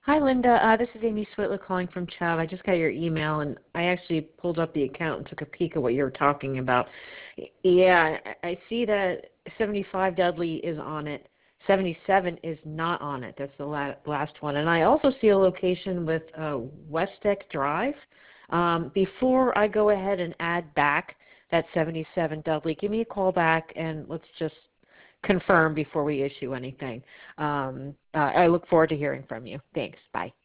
Hi, Linda. This is Amy Switler calling from Chubb. I just got your email, and I actually pulled up the account and took a peek at what you were talking about. Yeah, I see that 75 Dudley is on it. 77 is not on it. That's the last one. And I also see a location with Westeck Drive. Before I go ahead and add back that 77 Dudley, give me a call back and let's just confirm before we issue anything. I look forward to hearing from you. Thanks. Bye.